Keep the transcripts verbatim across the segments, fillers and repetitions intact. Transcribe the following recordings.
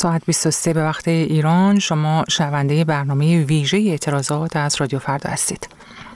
ساعت بیست و سه به وقت ایران. شما شنونده برنامه ویژه اعتراضات از رادیو فردا هستید.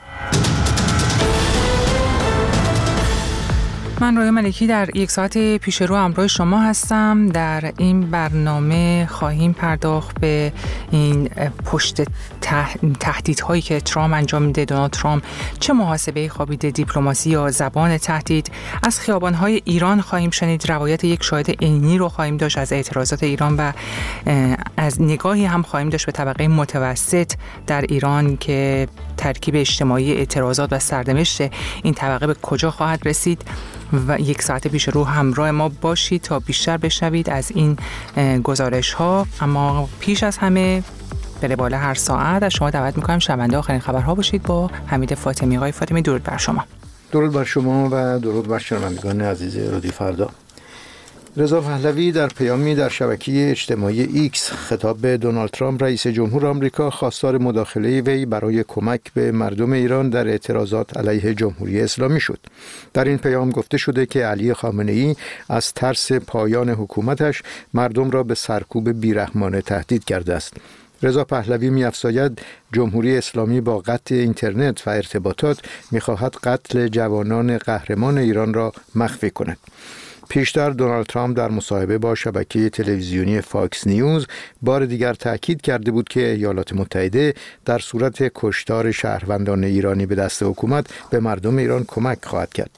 من رویا ملکی در یک ساعت پیش رو همراه شما هستم. در این برنامه خواهیم پرداخت به این پشت تهدیدهایی که ترامپ انجام میده. دونالد ترامپ چه محاسبه خوابیده دیپلماسی یا زبان تهدید. از خیابان‌های ایران خواهیم شنید. روایت یک شاهد عینی رو خواهیم داشت از اعتراضات ایران و از نگاهی هم خواهیم داشت به طبقه متوسط در ایران که ترکیب اجتماعی اعتراضات و سرنوشت این طبقه به کجا خواهد رسید. و یک ساعت پیش رو همراه ما باشید تا بیشتر بشنوید از این گزارش ها. اما پیش از همه به روال هر ساعت از شما دعوت میکنم شنونده آخرین خبرها باشید با حمید فاطمی. آقای فاطمی درود بر شما. درود بر شما و درود بر شنوندگان عزیز رادیو فردا. رضا پهلوی در پیامی در شبکه اجتماعی ایکس خطاب به دونالد ترامپ رئیس جمهور آمریکا خواستار مداخله وی برای کمک به مردم ایران در اعتراضات علیه جمهوری اسلامی شد. در این پیام گفته شده که علی خامنه‌ای از ترس پایان حکومتش مردم را به سرکوب بیرحمانه تهدید کرده است. رضا پهلوی می‌افزاید جمهوری اسلامی با قطع اینترنت و ارتباطات می‌خواهد قتل جوانان قهرمان ایران را مخفی کند. پیشتر دونالد ترامپ در مصاحبه با شبکه تلویزیونی فاکس نیوز بار دیگر تاکید کرده بود که ایالات متحده در صورت کشتار شهروندان ایرانی به دست حکومت به مردم ایران کمک خواهد کرد.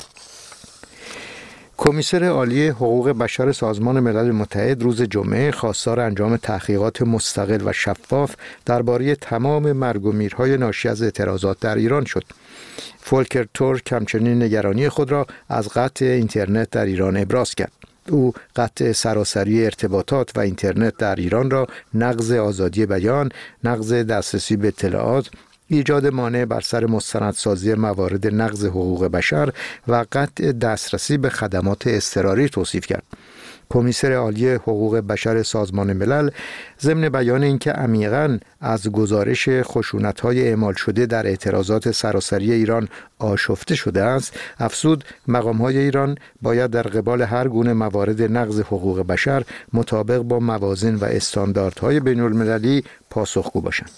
کمیسر عالی حقوق بشر سازمان ملل متحد روز جمعه خواستار انجام تحقیقات مستقل و شفاف درباره تمام مرگ و میرهای ناشی از اعتراضات در ایران شد. فولکر تورک همچنین نگرانی خود را از قطع اینترنت در ایران ابراز کرد. او قطع سراسری ارتباطات و اینترنت در ایران را نقض آزادی بیان، نقض دسترسی به اطلاعات، ایجاد مانع بر سر مستندسازی موارد نقض حقوق بشر و قطع دسترسی به خدمات اضطراری توصیف کرد. کمیسر عالی حقوق بشر سازمان ملل ضمن بیان اینکه عمیقاً از گزارش خشونت‌های اعمال شده در اعتراضات سراسری ایران آشفته شده است، افزود مقام‌های ایران باید در قبال هر گونه موارد نقض حقوق بشر مطابق با موازین و استانداردهای بین‌المللی پاسخگو باشند.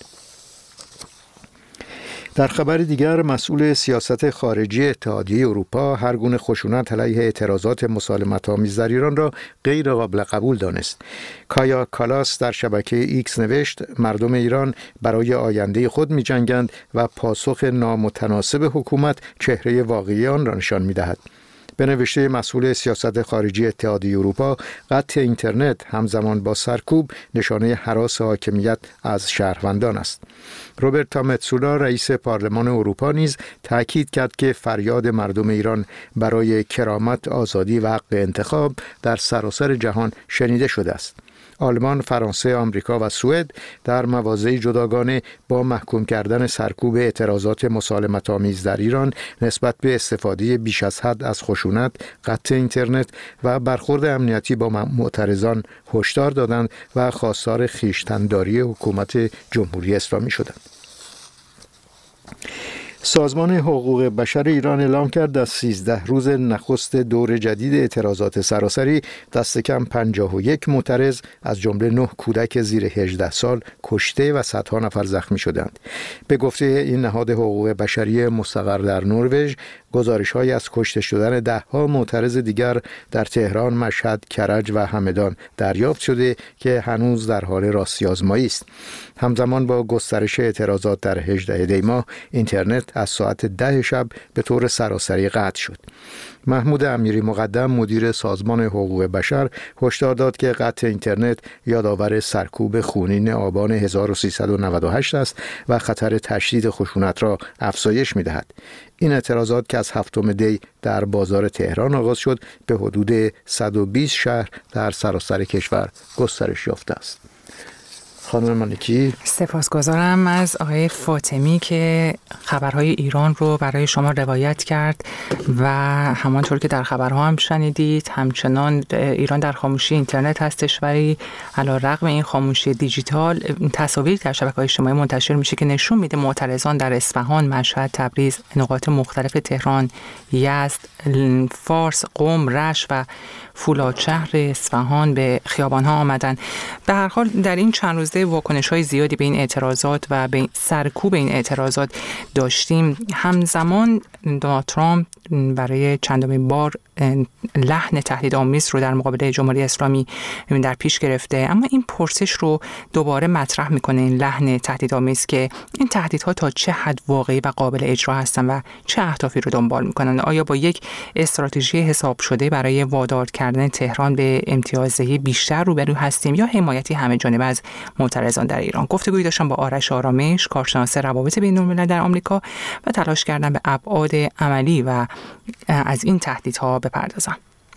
در خبر دیگر، مسئول سیاست خارجی اتحادیه اروپا هر گونه خشونت علیه اعتراضات مسالمت‌آمیز در ایران را غیر قابل قبول دانست. کایا کالاس در شبکه ایکس نوشت مردم ایران برای آینده خود می‌جنگند و پاسخ نامتناسب حکومت چهره واقعی آن را نشان می‌دهد. به نوشته مسئول سیاست خارجی اتحادیه اروپا، قطع اینترنت همزمان با سرکوب نشانه هراس حاکمیت از شهروندان است. روبرتا متسولا رئیس پارلمان اروپا نیز تاکید کرد که فریاد مردم ایران برای کرامت، آزادی و حق انتخاب در سراسر جهان شنیده شده است. آلمان، فرانسه، آمریکا و سوئد در مواضعی جداگانه با محکوم کردن سرکوب اعتراضات مسالمت‌آمیز در ایران نسبت به استفاده بیش از حد از خشونت، قطع اینترنت و برخورد امنیتی با معترضان هشدار دادند و خواستار خویشتن‌داری حکومت جمهوری اسلامی شدند. سازمان حقوق بشر ایران اعلام کرد از سیزده روز نخست دور جدید اعتراضات سراسری دست کم پنجاه و یک معترض از جمله نه کودک زیر هجده سال کشته و صدها نفر زخمی شدند. به گفته این نهاد حقوق بشری مستقر در نروژ، گزارش‌هایی از کشته شدن ده‌ها معترض دیگر در تهران، مشهد، کرج و همدان دریافت شده که هنوز در حال راستی‌آزمایی است. همزمان با گسترش اعتراضات در هجدهم دی ماه، اینترنت از ساعت ده شب به طور سراسری قطع شد. محمود امیری مقدم مدیر سازمان حقوق بشر هشدار داد که قطع اینترنت یادآور سرکوب خونین آبان هزار و سیصد و نود و هشت است و خطر تشدید خشونت را افزایش می‌دهد. این اعتراضات که از هفتم دی در بازار تهران آغاز شد، به حدود صد و بیست شهر در سراسر کشور گسترش یافته است. خانم مالکی. سپاسگزارم از آقای فاطمی که خبرهای ایران رو برای شما روایت کرد و همانطور که در خبرها هم شنیدید همچنان ایران در خاموشی اینترنت هستش، ولی علیرغم این خاموشی دیجیتال تصاویر در شبکه‌های اجتماعی منتشر میشه که نشون میده معترضان در اصفهان، مشهد، تبریز، نقاط مختلف تهران، یزد، فارس، قم، رشت و فولادشهر اصفهان به خیابان‌ها آمدن. به هر حال در این چند روزه واکنش‌های زیادی به این اعتراضات و به سرکوب این اعتراضات داشتیم. همزمان دونالد ترامپ برای چندمین بار لحن تهدیدآمیز رو در مقابل جمهوری اسلامی در پیش گرفته، اما این پرسش رو دوباره مطرح میکنه، این لحن تهدیدآمیز، که این تهدیدها تا چه حد واقعی و قابل اجرا هستن و چه اهدافی رو دنبال میکنن. آیا با یک استراتژی حساب شده برای وادار کردن تهران به امتیازدهی بیشتر روبرو هستیم یا حمایتی همه جانبه از معترضان در ایران؟ گفتگویی داشتم با آرش آرامش، کارشناس روابط بین‌المللی در آمریکا، و تلاش کردم به ابعاد عملی و از این تهدیدها بپردازم.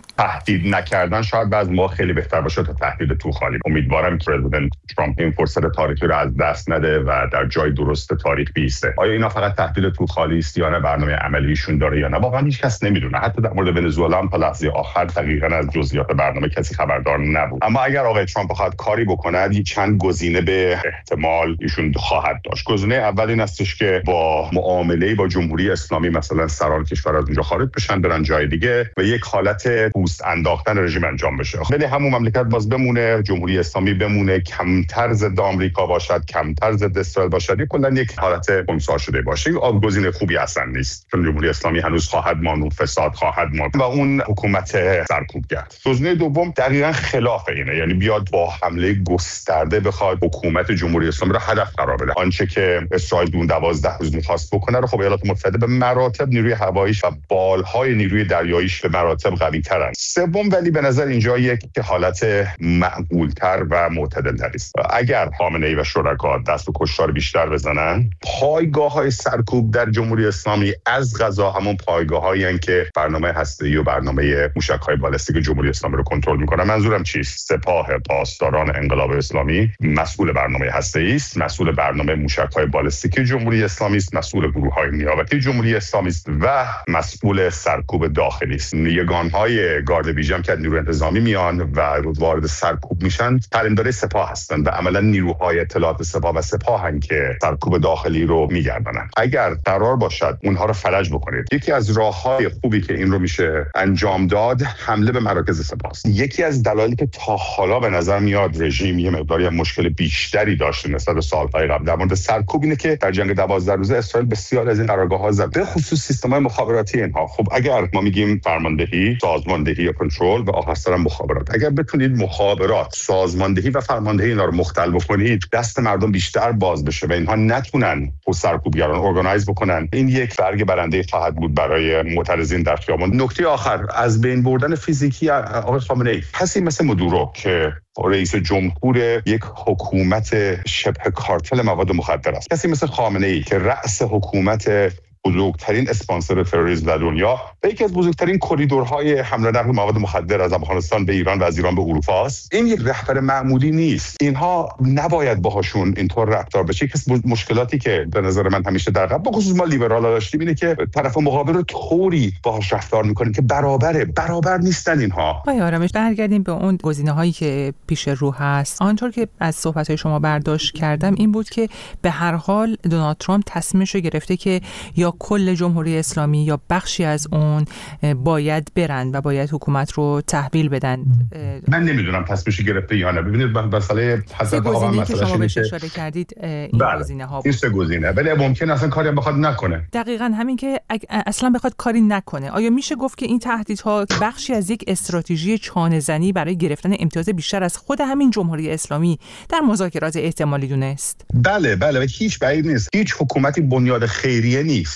تهدید نکردن شاید بعض ما خیلی بهتر باشه تا تهدید تو خالی. امیدوارم که پرزیدنت ترامپ این فرصت تاریخی رو از دست نده و در جای درست تاریخ بیسته. آیا اینا فقط تهدید تو خالی است یا نه برنامه عملیشون داره یا نه؟ واقعا هیچ کس نمیدونه. حتی در مورد ونزوئلا هم تا لحظه آخر دقیقاً از جزئیات برنامه کسی خبردار نبود. اما اگر آقای ترامپ بخواد کاری بکنه، چند گزینه به احتمال ایشون خواهد داشت. گزینه اول این استش که با معامله با جمهوری اسلامی مثلا سران کشور از اونجا خارج بشن، برن جای دیگه و یک حالت پوست انداختن رژیم انجام بشه. ولی همون مملکت باز بمونه، جمهوری اسلامی بمونه، کمتر ضد آمریکا باشد، کمتر ضد اسرائیل باشد، کلا یک حالت خنثی شده باشه. این گزینه خوبی اصلا نیست، چون جمهوری اسلامی هنوز خواهد ماند، فساد خواهد ماند و اون حکومت سرکوبگر. گزینه دوم دقیقاً خلاف اینه، یعنی بیاد با حمله گسترده بخواد حکومت جمهوری اسلامی رو هدف قرار بده. آنچه که اسرائیل دون دوازده روز می‌خواست بکنه رو خب ایالات متحده به مراتب نیروی هواییش و بالهای نیروی دریاییش به مراتب قوی‌ترن. سوم ولی به نظر اینجا یک که حالت معقول‌تر و معتدل‌تر است. اگر خامنه‌ای و شرکا دست و کشتار بیشتر بزنن، پایگاه‌های سرکوب در جمهوری اسلامی از قضا همون پایگاه‌هایی هستند که برنامه هسته‌ای و برنامه موشک‌های بالستیک جمهوری اسلامی رو کنترل می‌کنه. منظورم چیست؟ سپاه پاسداران انقلاب اسلامی مسئول برنامه هسته‌ای است، مسئول برنامه موشک‌های بالستیک جمهوری اسلامی است، مسئول گروه‌های نیابتی جمهوری اسلامی است و مسئول سرکوب داخلی است. یگان‌های گارد ویژه که نیروی انتظامی میان و وارد سرکوب میشن تعلیم‌دار سپاه هستن و عملا نیروهای اطلاعات سپاه و سپاهن که سرکوب داخلی رو میگردانن. اگر قرار باشد اونها رو فلج بکنید، یکی از راه‌های خوبی که این رو میشه انجام داد حمله به مراکز سپاه است. یکی از دلایلی که تا حالا به نظر میاد رژیم یه مقداری مشکل بیشتری داشته نسبت به سال‌های قبل در مورد سرکوب اینه که در جنگ دوازده روزه اسرائیل بسیار از این قرارگاه‌ها زد، به خصوص سیستم‌های مخابراتی اینها. خب اگر ما میگیم فرماندهی، سازماندهی یا کنترل و آخرسر مخابرات، اگر بتونید مخابرات، سازماندهی و فرماندهی اینا رو مختل بکنید، دست مردم بیشتر باز بشه و اینها نتونن سرکوبگران ارگانایز بکنن، این یک برگ برنده خواهد بود برای معترضین در خیابان. نکته آخر، از بین بردن فیزیکی آقای خامنه‌ای، کسی مثل مدورو که رئیس جمهور یک حکومت شبه کارتل مواد مخدر است، کسی مثل خامنه‌ای که رأس حکومت بزرگترین اسپانسر تروریسم در دنیا و یکی از بزرگترین کریدورهای حمل و نقل مواد مخدر از افغانستان به ایران و از ایران به اروپا است، این یک رهبر معمولی نیست. اینها نباید باهاشون اینطور رفتار بشه. یکی از مشکلاتی که به نظر من همیشه در قبل بخصوص ما لیبرالا داشتیم اینه که طرف مقابل رو طوری باهاش رفتار میکنیم که برابره برابر نیستن اینها. آقای آرامش، برگردیم به اون گزینه‌هایی که پیش رو هست. آنطور که از صحبت‌های شما برداشت کردم این بود که به هر حال دونالد ترامپ تصمیمش رو گرفته که یا کل جمهوری اسلامی یا بخشی از اون باید برن و باید حکومت رو تحویل بدن. من نمیدونم تصمیمش گرفته یا نه. ببینید مسئله حضرت آقا مسئله که شما بهش اشاره کردید این بله. گزینه ها بود. این سه گزینه، ولی ممکن اصلا کاری هم بخواد نکنه. دقیقاً همین که اصلا بخواد کاری نکنه. آیا میشه گفت که این تهدیدها بخشی از یک استراتژی چانه‌زنی برای گرفتن امتیاز بیشتر از خود همین جمهوری اسلامی در مذاکرات احتمالی دونست؟ بله بله و هیچ بعید نیست. هیچ حکومتی بنیاد خیریه نیست.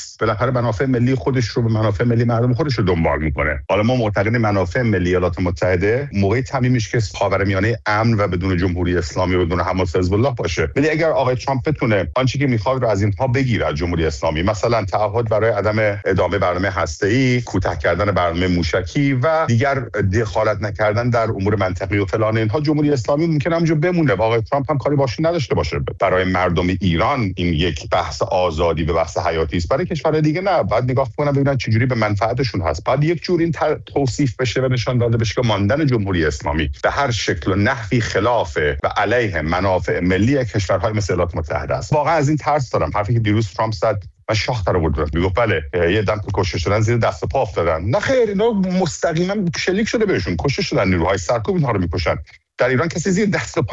نیست. بالاخره منافع ملی خودش رو به منافع ملی مردم خودش رو دنبال میکنه. حالا ما معتقدیم منافع ملی ایالات متحده موقع تمیمش که خاورمیانه امن و بدون جمهوری اسلامی و بدون حماس حزب الله باشه. ولی اگر آقای ترامپ بتونه آنچه که میخواد رو از اینها بگیره از جمهوری اسلامی، مثلا تعهد برای عدم ادامه برنامه هسته‌ای، کوتاه کردن برنامه موشکی و دیگر دخالت نکردن در امور منطقی و فلان اینها، جمهوری اسلامی ممکن همونجا بمونه و آقای ترامپ هم کاری باش نداشته باشه. برای مردم ایران این یک بحث آزادی به بحث حیاتی است، برای کشورهای دیگه نه. بعد نگاه کنن ببینن چجوری به منفعتشون هست. بعد یک جور این توصیف بشه و نشان داده بشه که ماندن جمهوری اسلامی به هر شکل و نحوی خلاف و علیه منافع ملی کشورهای مثل ایالات متحده است. واقعا از این ترس دارم. حرفی که دیروز ترامپ زد و شاخ در آورد، میگفت بله یه دم که کشته شدن زیر دست و پا افتادن. نه خیر، اینا مستقیما شلیک شده بهشون، کشته شدن، نیروهای سرکوب اینها رو میکشن. در ایران کسی زیر دست و پا